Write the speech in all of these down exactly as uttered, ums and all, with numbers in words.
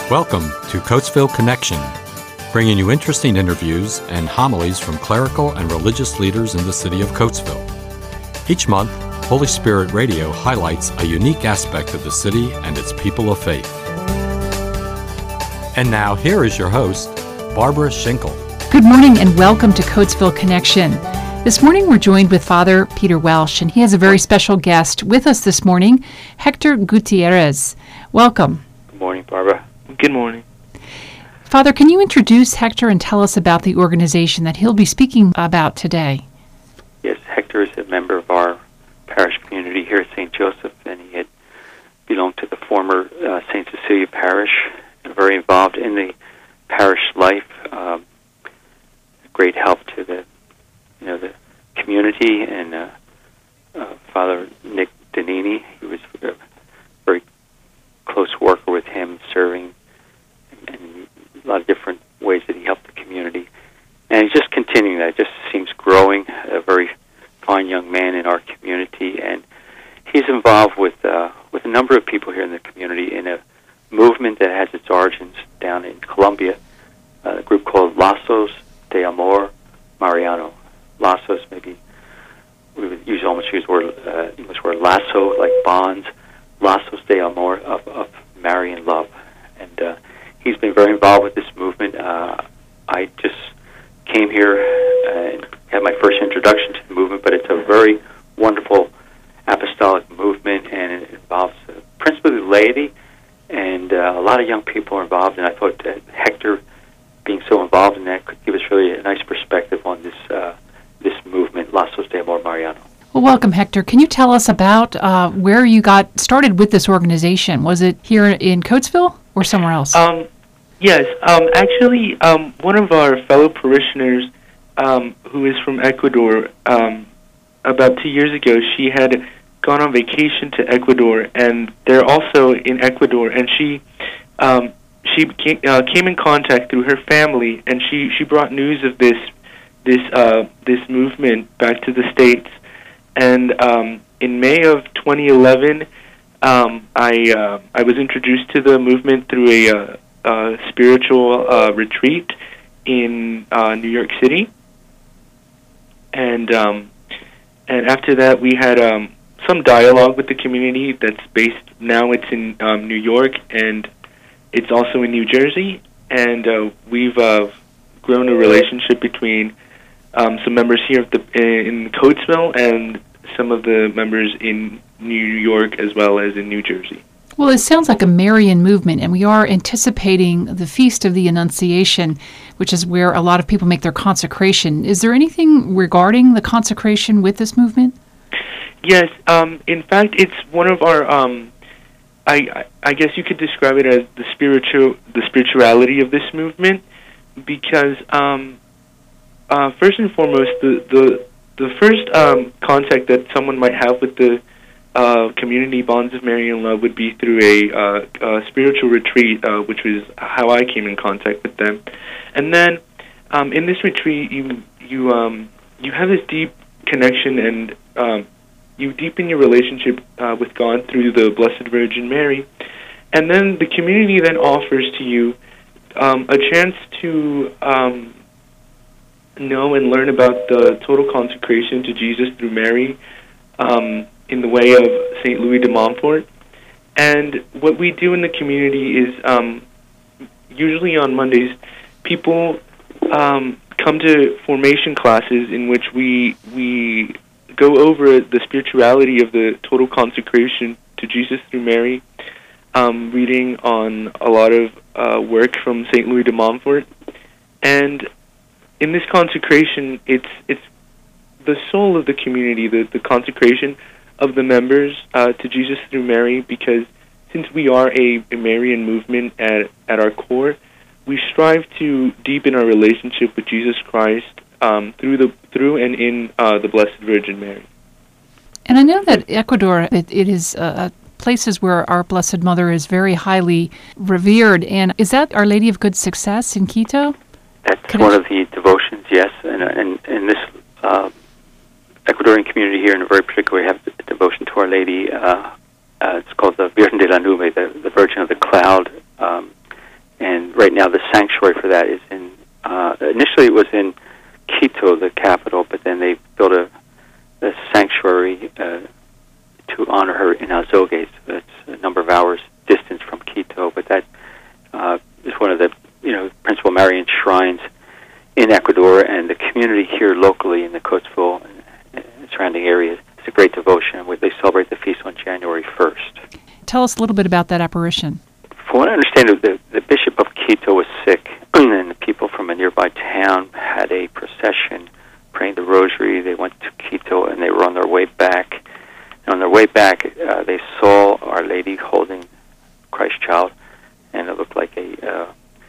Welcome to Coatesville Connection, bringing you interesting interviews and homilies from clerical and religious leaders in the city of Coatesville. Each month, Holy Spirit Radio highlights a unique aspect of the city and its people of faith. And now, here is your host, Barbara Schinkel. Good morning and welcome to Coatesville Connection. This morning we're joined with Father Peter Welsh, and he has a very special guest with us this morning, Hector Gutierrez. Welcome. Good morning, Barbara. Good morning. Father, can you introduce Hector and tell us about the organization that he'll be speaking about today? Yes, Hector is a member of our parish community here at Saint Joseph, and he had belonged to the former uh, Saint Cecilia Parish, and very involved in the parish life. Um, great help to the, you know, the community, and uh, uh, Father Nick Donini, he was a very close worker with him, serving in a lot of different ways that he helped the community. And he's just continuing that. It just seems growing, a very fine young man in our community. And he's involved with uh, with a number of people here in the community in a movement that has its origins down in Colombia, a group called Lazos de Amor Mariano. Lazos, maybe we would use almost use word uh, English word lasso, like bonds. Lazos de Amor, of, of marrying love. And uh, he's been very involved with this movement. Uh, I just came here and had my first introduction to the movement, but it's a very wonderful apostolic movement, and it involves uh, principally the laity, and uh, a lot of young people are involved, and I thought that Hector, being so involved in that, could give us really a nice perspective on this uh, this movement, Lazos de Amor Mariano. Well, welcome, Hector. Can you tell us about uh, where you got started with this organization? Was it here in Coatesville or somewhere else? Um, yes, um, actually, um, one of our fellow parishioners, um, who is from Ecuador, um, about two years ago, she had gone on vacation to Ecuador, and they're also in Ecuador, and she um, she came, uh, came in contact through her family, and she, she brought news of this this uh, this movement back to the States. And um, in May of twenty eleven, um, I uh, I was introduced to the movement through a, uh, uh, spiritual uh, retreat in uh, New York City, and um, and after that we had um, some dialogue with the community. That's based now. It's in um, New York, and it's also in New Jersey, and uh, we've uh, grown a relationship between Um, some members here of the, in Coatesville and some of the members in New York as well as in New Jersey. Well, it sounds like a Marian movement, and we are anticipating the Feast of the Annunciation, which is where a lot of people make their consecration. Is there anything regarding the consecration with this movement? Yes. Um, in fact, it's one of our, um, I, I guess you could describe it as the spiritual, the spirituality of this movement, because um, Uh, first and foremost, the the, the first um, contact that someone might have with the uh, community Bonds of Marian Love would be through a, uh, a spiritual retreat, uh, which was how I came in contact with them. And then um, in this retreat, you you um, you have this deep connection, and um, you deepen your relationship uh, with God through the Blessed Virgin Mary. And then the community then offers to you um, a chance to Um, know and learn about the total consecration to Jesus through Mary um, in the way of Saint Louis de Montfort. And what we do in the community is um, usually on Mondays, people um, come to formation classes in which we we go over the spirituality of the total consecration to Jesus through Mary, um, reading on a lot of uh, work from Saint Louis de Montfort. And in this consecration, it's it's the soul of the community, the, the consecration of the members uh, to Jesus through Mary, because since we are a, a Marian movement at at our core, we strive to deepen our relationship with Jesus Christ um, through the through and in uh, the Blessed Virgin Mary. And I know that Ecuador, it, it is uh, places where our Blessed Mother is very highly revered. And is that Our Lady of Good Success in Quito? That's Could one I... of the devotions, yes. And in and this uh, Ecuadorian community here, in a very particular way, have a devotion to Our Lady. Uh, uh, it's called the Virgen de la Nube, the, the Virgin of the Cloud. Um, and right now the sanctuary for that is in, uh, initially it was in Quito, the capital, but then they built a, a sanctuary uh, to honor her in Azogues. That's a number of hours distance from Quito, but that uh, is one of the you know principal Marian shrines in Ecuador, and the community here locally in the Coatesville and surrounding areas. It's a great devotion. They celebrate the feast on January first. Tell us a little bit about that apparition. From what I understand, the, the Bishop of Quito was sick, and the people from a nearby town had a procession praying the rosary. They went to Quito, and they were on their way back. And on their way back, uh, they saw Our Lady holding Christ child, and it looked like a, uh,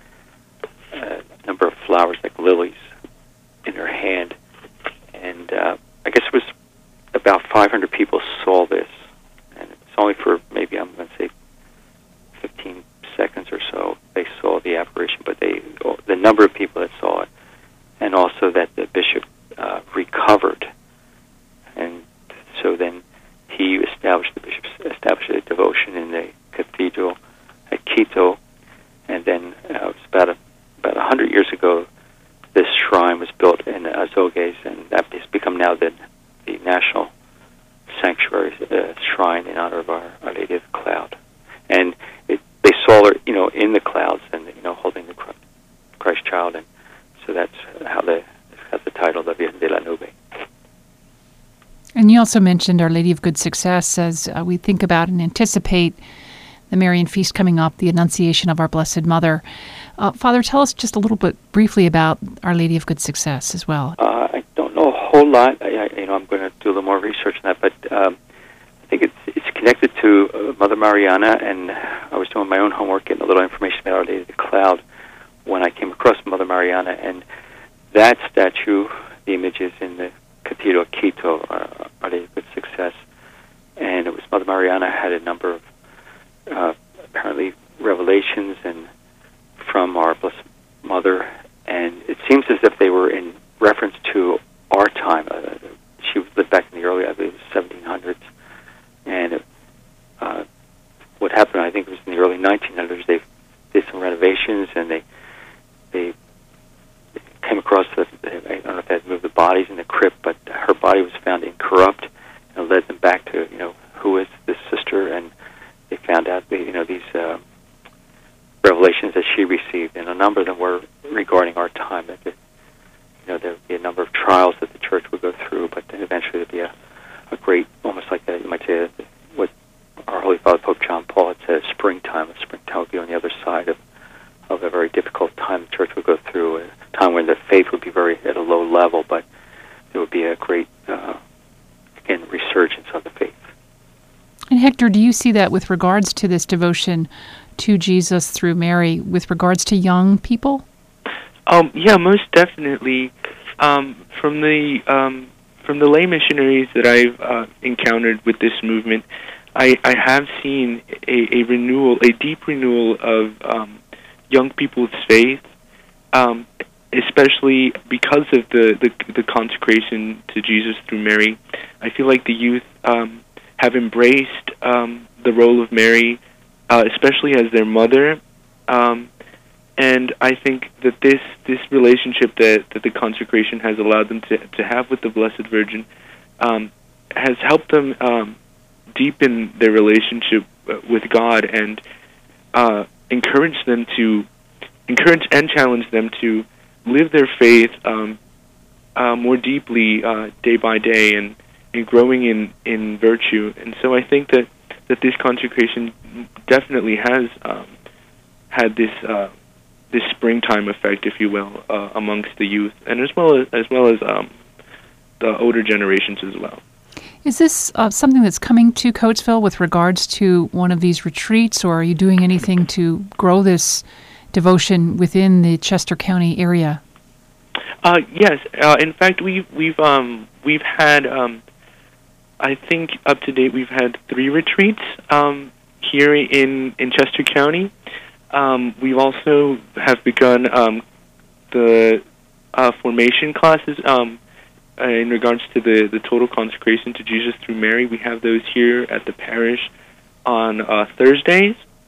a number of flowers, like lilies, in her hand. And uh, I guess it was about five hundred people saw this, and it's only for maybe, I'm going to say, fifteen seconds or so they saw the apparition, but they the number of people that saw it, and also that the bishop uh, recovered. And so then he established, the bishop established a devotion in the cathedral at Quito, and then uh, it was about a, about a hundred years ago this shrine was built in Azogues, and that has become now the, the national sanctuary uh, shrine in honor of our, our Lady of the Cloud. And it, they saw her, you know, in the clouds, and you know, holding the Christ child, and so that's how the has the title, La Virgen de la Nube. And you also mentioned Our Lady of Good Success as uh, we think about and anticipate the Marian feast coming up, the Annunciation of our Blessed Mother. Uh, Father, tell us just a little bit briefly about Our Lady of Good Success as well. Uh, I don't know a whole lot. I, I, you know, I'm going to do a little more research on that, but um, I think it's it's connected to uh, Mother Mariana, and I was doing my own homework, getting a little information about Our Lady of the Cloud when I came across Mother Mariana, and that statue, the image is in the Cathedral of Quito, uh, Our Lady of Good Success, and it was Mother Mariana had a number of uh, apparently revelations and from our Blessed Mother, and it seems as if they were in reference to our time. Uh, she lived back in the early, I believe, seventeen hundreds, and it, uh, what happened, I think it was in the early nineteen hundreds, they did some renovations, and they they came across the, I don't know if they had moved the bodies in the crypt, but her body was found incorrupt, and it led them back to, you know, who is this sister, and they found out, that, you know, these uh, revelations that she received, and a number of them were regarding our time. That, you know, there would be a number of trials that the church would go through, but then eventually there'd be a, a great, almost like a, you might say, a, what our Holy Father Pope John Paul had said, springtime. A springtime would be on the other side of, of a very difficult time the church would go through, a time when the faith would be very at a low level, but there would be a great, uh, again, resurgence of the faith. And Hector, do you see that with regards to this devotion to Jesus through Mary, with regards to young people? Um, yeah, most definitely. Um, from the um, from the lay missionaries that I've uh, encountered with this movement, I, I have seen a, a renewal, a deep renewal of um, young people's faith, um, especially because of the, the the consecration to Jesus through Mary. I feel like the youth um, have embraced um, the role of Mary, uh, especially as their mother, um, and I think that this this relationship that, that the consecration has allowed them to, to have with the Blessed Virgin um, has helped them um, deepen their relationship with God, and uh, encourage them to encourage and challenge them to live their faith um, uh, more deeply uh, day by day, and, and growing in, in virtue. And so I think that, that this consecration definitely has um, had this uh, this springtime effect, if you will, uh, amongst the youth, and as well as as well as um, the older generations as well. Is this uh, something that's coming to Coatesville with regards to one of these retreats, or are you doing anything to grow this devotion within the Chester County area? Uh, yes, uh, in fact, we've we've um, we've had um, I think up to date we've had three retreats um, here in in Chester County. Um, we also have begun um, the uh, formation classes um, uh, in regards to the, the total consecration to Jesus through Mary. We have those here at the parish on uh, Thursdays.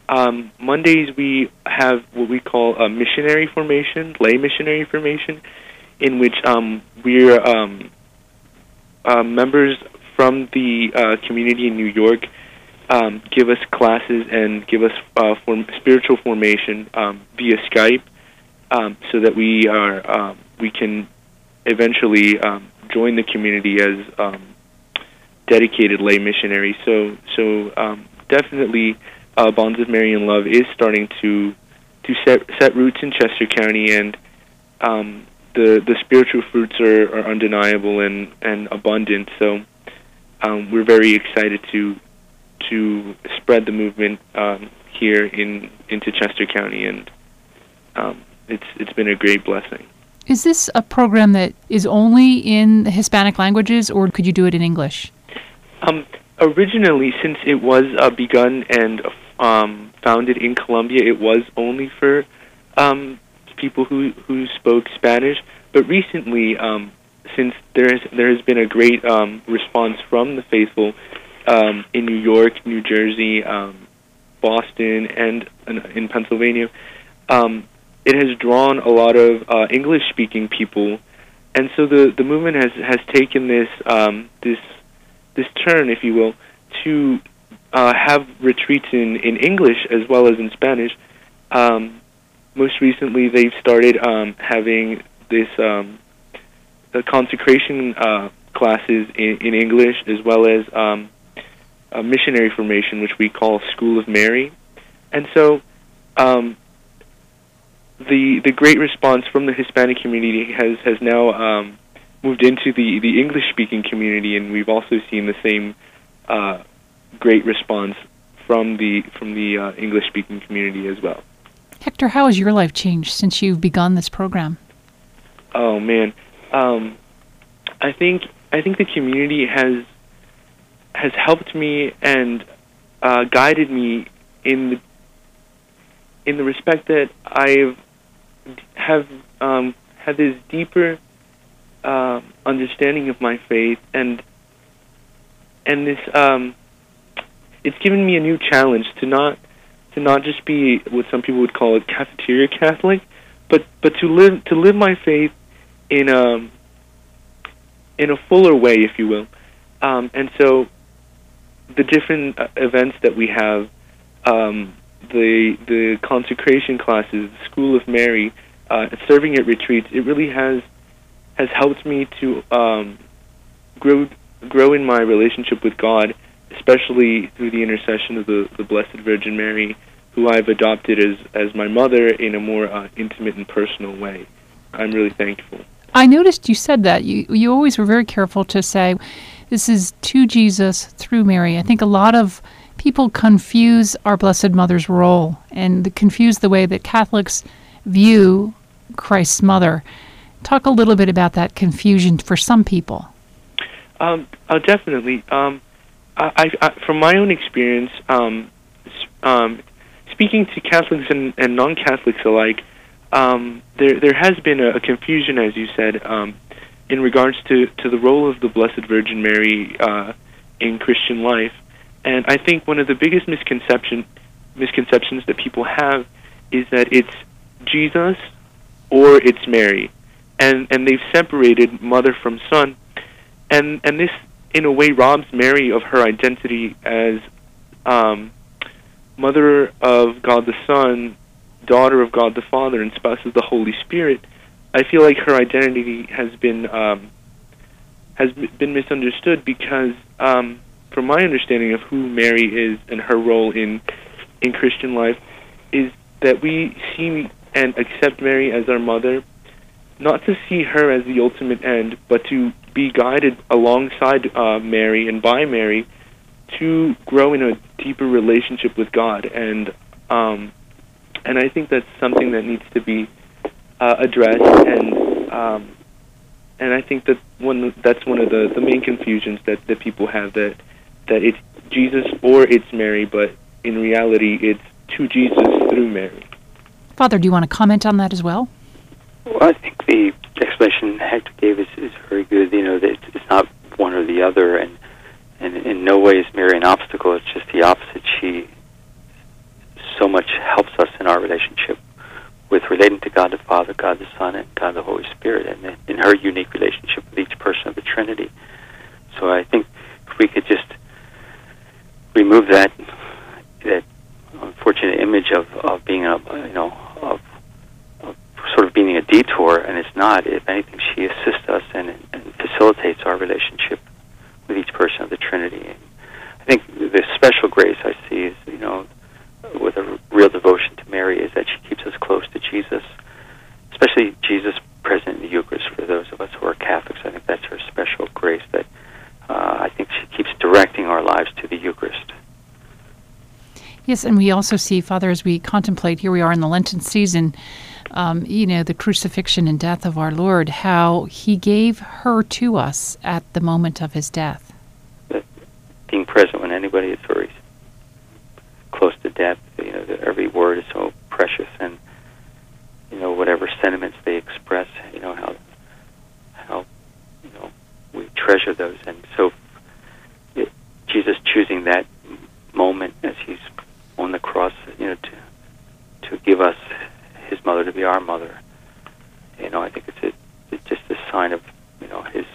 um, Mondays we have what we call a missionary formation, lay missionary formation, in which um, we're um, uh, members from the uh, community in New York um, give us classes and give us uh, form- spiritual formation um, via Skype, um, so that we are um, we can eventually um, join the community as um, dedicated lay missionaries. So so um, definitely, uh, Bonds of Mary and Love is starting to to set set roots in Chester County, and um, the the spiritual fruits are, are undeniable and, and abundant. So um, we're very excited to to spread the movement um, here in into Chester County, and um, it's it's been a great blessing. Is this a program that is only in the Hispanic languages, or could you do it in English? Um, originally, since it was uh, begun and um, founded in Colombia, it was only for um, people who, who spoke Spanish. But recently, um, since there has there has been a great um, response from the faithful um, in New York, New Jersey, um, Boston, and, and in Pennsylvania, um, it has drawn a lot of uh, English-speaking people, and so the, the movement has, has taken this um, this this turn, if you will, to uh, have retreats in, in English as well as in Spanish. Um, most recently, they've started um, having this um, the consecration uh, classes in, in English, as well as um, a missionary formation, which we call School of Mary. And so um, the the great response from the Hispanic community has, has now um, moved into the, the English-speaking community, and we've also seen the same uh, great response from the from the uh, English-speaking community as well. Hector, how has your life changed since you've begun this program? Oh man, um, I think I think the community has has helped me and uh, guided me in the in the respect that I've have um, had this deeper uh, understanding of my faith, and and this um, it's given me a new challenge to not to not just be what some people would call a cafeteria Catholic, but but to live to live my faith in a in a fuller way, if you will. Um, and so the different uh, events that we have, um, the the consecration classes, the School of Mary, uh, serving at retreats, it really has has helped me to um, grow grow in my relationship with God, especially through the intercession of the, the Blessed Virgin Mary, who I've adopted as, as my mother in a more uh, intimate and personal way. I'm really thankful. I noticed you said that. You you always were very careful to say, this is to Jesus through Mary. I think a lot of people confuse our Blessed Mother's role and confuse the way that Catholics view Christ's mother. Talk a little bit about that confusion for some people. Um, uh, definitely. Um, I, I, from my own experience, um, um, speaking to Catholics and, and non-Catholics alike, um, there there has been a, a confusion, as you said, um, in regards to, to the role of the Blessed Virgin Mary uh, in Christian life. And I think one of the biggest misconception misconceptions that people have is that it's Jesus or it's Mary, and and they've separated mother from son, and and this in a way robs Mary of her identity as um, mother of God the Son, daughter of God the Father, and spouse of the Holy Spirit. I feel like her identity has been um, has been misunderstood because, um, from my understanding of who Mary is and her role in in Christian life, is that we see and accept Mary as our mother, not to see her as the ultimate end, but to be guided alongside uh, Mary and by Mary to grow in a deeper relationship with God. And um, and I think that's something that needs to be uh, addressed. And um, and I think that one that's one of the, the main confusions that, that people have, that that it's Jesus or it's Mary, but in reality it's to Jesus through Mary. Father, do you want to comment on that as well? Well, I think the explanation Hector gave is, is very good. You know, that it's, it's not one or the other, and, and in no way is Mary an obstacle. It's just the opposite. She so much helps us in our relationship with relating to God the Father, God the Son, and God the Holy Spirit, and in her unique relationship with each person of the Trinity. So I think if we could just remove that that unfortunate image of, of being a you know of, of sort of being a detour, and it's not. If anything, she assists us and, and facilitates our relationship with each person of the Trinity. And I think the special grace I see is, you know, with a real devotion to Mary, is that she keeps us close to Jesus, especially Jesus present in the Eucharist. For those of us who are Catholics, I think that's her special grace, that uh, I think she keeps directing our lives to the Eucharist. Yes, and we also see, Father, as we contemplate, here we are in the Lenten season, um, you know, the crucifixion and death of our Lord, how he gave her to us at the moment of his death. But being present when anybody is very close to death, you know, every word is so precious, and, you know, whatever sentiments they express, you know, how, how you know, we treasure those. And so it, Jesus choosing that moment as he's on the cross, you know, to to give us his mother to be our mother. You know, I think it's, a, it's just a sign of, you know, his,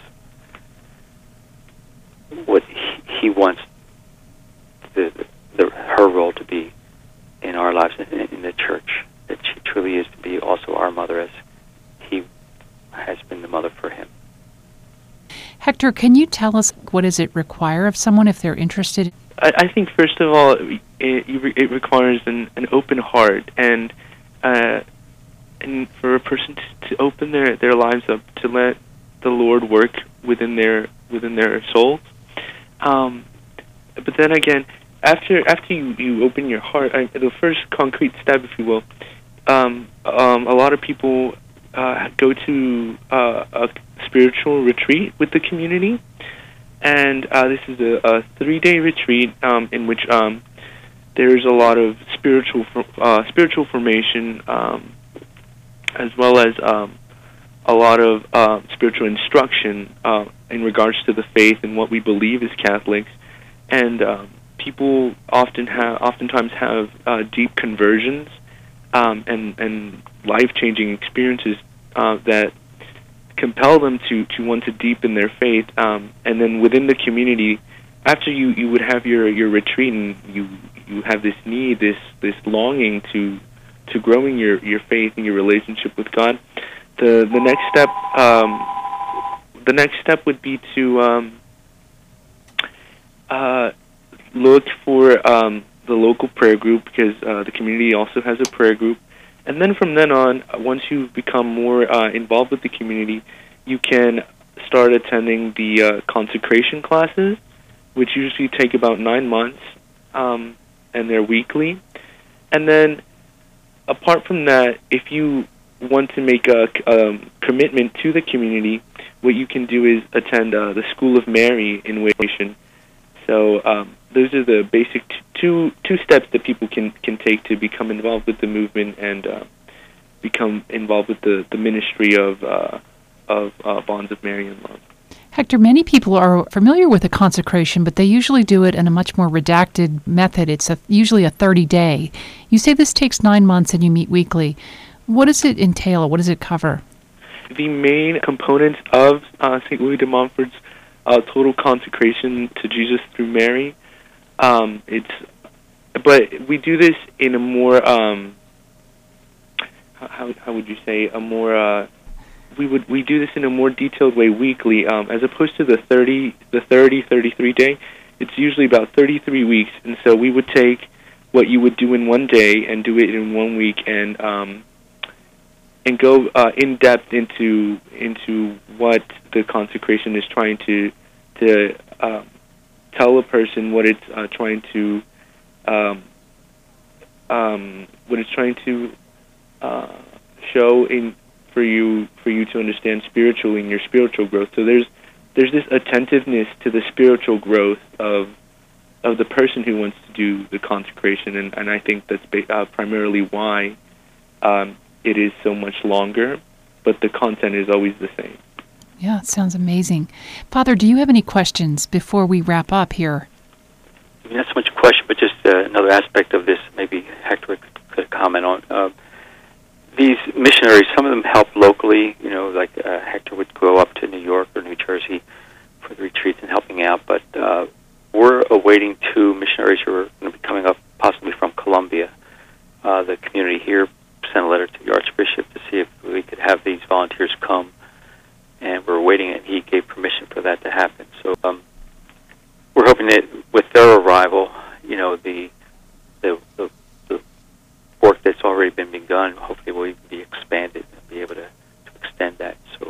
what he, he wants the, the her role to be in our lives in, in the church. That she truly is to be also our mother, as he has been the mother for him. Hector, can you tell us what does it require of someone if they're interested? I, I think, first of all, it, it requires an, an open heart, and uh, and for a person to, to open their, their lives up, to let the Lord work within their within their souls. Um, but then again, after after you, you open your heart, I, the first concrete step, if you will, um, um, a lot of people uh, go to uh, a spiritual retreat with the community. And uh, this is a, a three-day retreat um, in which um, there's a lot of spiritual uh, spiritual formation, um, as well as um, a lot of uh, spiritual instruction uh, in regards to the faith and what we believe as Catholics. And um, people often have, oftentimes have uh, deep conversions um, and and life-changing experiences uh, that compel them to, to want to deepen their faith, um, and then within the community, after you, you would have your, your retreat, and you you have this need, this this longing to to growing your, your faith and your relationship with God. The the next step um, the next step would be to um, uh, look for um, the local prayer group, because uh, the community also has a prayer group. And then from then on, once you become more uh, involved with the community, you can start attending the uh, consecration classes, which usually take about nine months, um, and they're weekly. And then, apart from that, if you want to make a um, commitment to the community, what you can do is attend uh, the School of Mary in Wation. So um, those are the basic t- two two steps that people can, can take to become involved with the movement and uh, become involved with the, the ministry of uh, of uh, Bonds of Marian Love. Hector, many people are familiar with a consecration, but they usually do it in a much more redacted method. It's a, usually a thirty-day. You say this takes nine months and you meet weekly. What does it entail? What does it cover? The main components of uh, Saint Louis de Montfort's Uh, total consecration to Jesus through Mary. Um, it's, but we do this in a more, um, how how would you say, a more, uh, we would we do this in a more detailed way weekly, um, as opposed to the thirty, the thirty, thirty-three day. It's usually about thirty-three weeks, and so we would take what you would do in one day and do it in one week, and um, and go uh, in depth into into what the consecration is trying to to uh, tell a person, what it's uh, trying to um, um, what it's trying to uh, show in for you for you to understand spiritually in your spiritual growth. So there's there's this attentiveness to the spiritual growth of of the person who wants to do the consecration, and, and I think that's ba- uh, primarily why um, it is so much longer, but the content is always the same. Yeah, it sounds amazing. Father, do you have any questions before we wrap up here? I mean, not so much a question, but just uh, another aspect of this, maybe Hector could comment on. Uh, these missionaries, some of them help locally. You know, like uh, Hector would go up to New York or New Jersey for the retreats and helping out. But uh, we're awaiting two missionaries who are going to be coming up, possibly from Colombia. Uh, the community here sent a letter to the Archbishop to see if we could have these volunteers come, and we're waiting, and he gave permission for that to happen. So um, we're hoping that with their arrival, you know, the the, the the work that's already been begun, hopefully will even be expanded and be able to, to extend that. So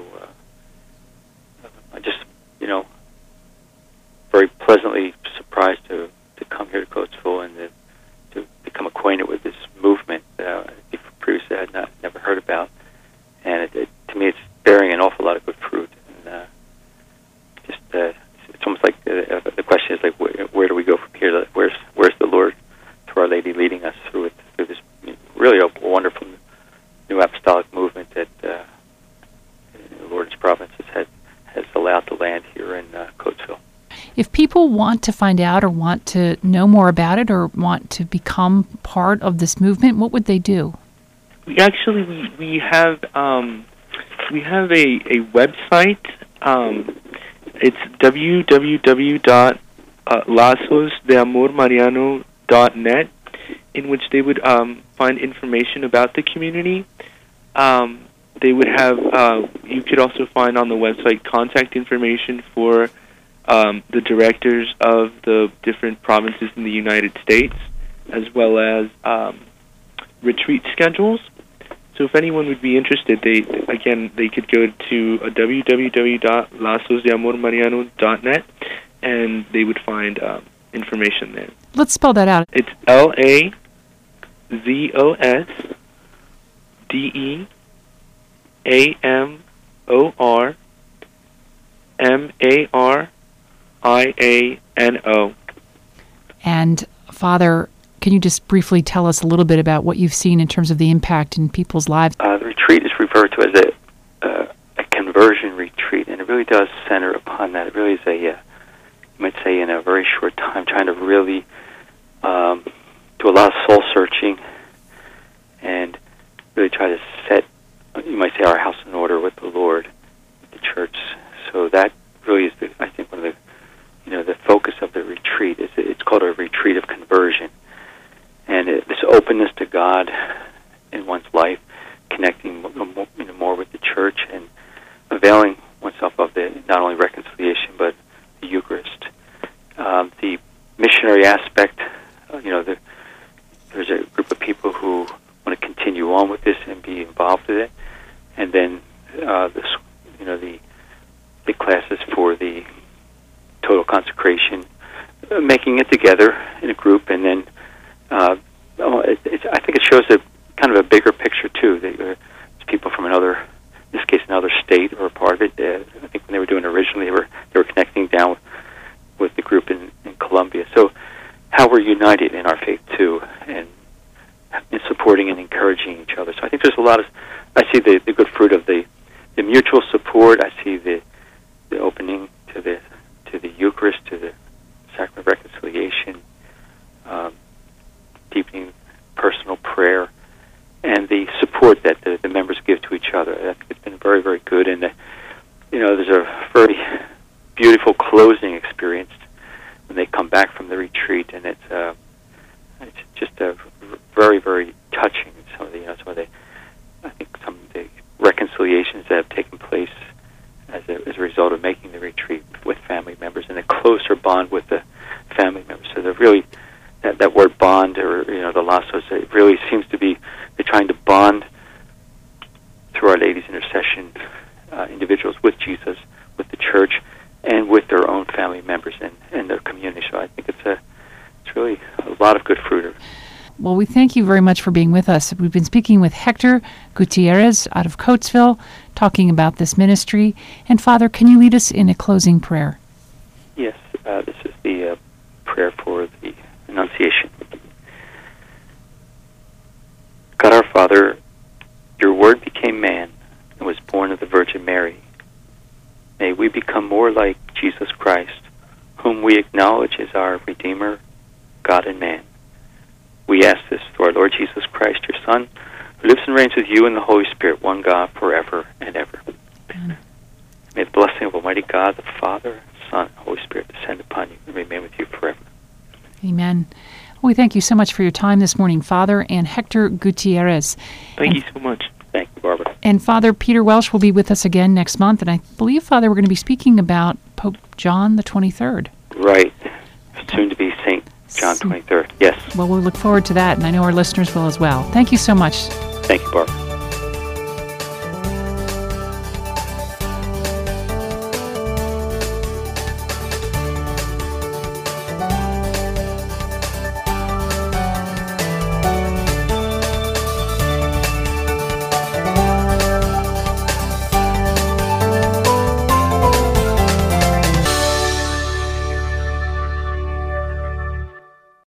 uh, I just, you know, very pleasantly surprised to, to come here to Coatesville and to, to become acquainted with this movement uh, previously I had not never heard about. And it, it, to me, it's bearing an awful lot of good fruit. And uh, just uh, it's almost like uh, the question is like, where, where do we go from here? Where's where's the Lord, through Our Lady, leading us through it, through this really a wonderful new apostolic movement that uh, the Lord's providence has has allowed to land here in uh, Coatesville. If people want to find out or want to know more about it or want to become part of this movement, what would they do? We actually we, we have um, we have a, a website. Um, it's w w w dot lazos de amor mariano dot net, in which they would um, find information about the community. Um, they would have uh, you could also find on the website contact information for um, the directors of the different provinces in the United States, as well as um, retreat schedules. So if anyone would be interested, they again they could go to uh, w w w dot lazos de amor mariano dot net, and they would find um, information there. Let's spell that out. It's L A Z O S D E A M O R M A R I A N O. And Father, can you just briefly tell us a little bit about what you've seen in terms of the impact in people's lives? Uh, the retreat is referred to as a, uh, a conversion retreat, and it really does center upon that. It really is a, uh, you might say, in a very short time, trying to really um, do a lot of soul searching and really try to set, you might say, our house in order with the Lord, with the church. So that really is, the, I think, one of the, you know, the focus of the retreat. Is it's called a retreat of conversion. And it, this openness to God in one's life, connecting more, you know, more with the church and availing oneself of the not only reconciliation but the Eucharist. Um, the missionary aspect, uh, you know, the, there's a group of people who want to continue on with this and be involved with it, and then uh, this, you know, the the classes for the total consecration, uh, making it together in a group, and then. Uh, it, it, I think it shows a kind of a bigger picture too. That uh, it's people from another, in this case, another state or a part of it. Uh, I think when they were doing it originally, they were they were connecting down with, with the group in, in Colombia. So how we're united in our faith too, and in supporting and encouraging each other. So I think there's a lot of. I see the, the good fruit of the, the mutual support. I see the the opening to the to the Eucharist, to the sacrament of reconciliation. Um, deepening personal prayer, and the support that the, the members give to each other. I think it's been very, very good. And, uh, you know, there's a very beautiful closing experience when they come back from the retreat, and it's uh, it's just a very, very touching. Some of the, you know, some of the, I think some of the reconciliations that have taken place as a, as a result of making the retreat with family members, and a closer bond with the family members. So they're really That, that word bond, or you know, the lazos, it really seems to be they're trying to bond through Our Lady's intercession, uh, individuals with Jesus, with the church, and with their own family members and, and their community. So I think it's a it's really a lot of good fruit. Well, we thank you very much for being with us. We've been speaking with Hector Gutierrez out of Coatesville, talking about this ministry. And Father, can you lead us in a closing prayer? Yes, uh, this is the uh, prayer for the Annunciation. God our Father, your Word became man and was born of the Virgin Mary. May we become more like Jesus Christ, whom we acknowledge as our Redeemer, God and man. We ask this through our Lord Jesus Christ, your Son, who lives and reigns with you and the Holy Spirit, one God, forever and ever. Amen. May the blessing of Almighty God, the Father, Son, and Holy Spirit descend upon you and remain with you forever. Amen. We thank you so much for your time this morning, Father and Hector Gutierrez. Thank and, you so much. Thank you, Barbara. And Father Peter Welsh will be with us again next month, and I believe, Father, we're going to be speaking about Pope John the twenty-third. Right. Soon to be Saint John twenty-third. Yes. Well, we'll look forward to that, and I know our listeners will as well. Thank you so much. Thank you, Barbara.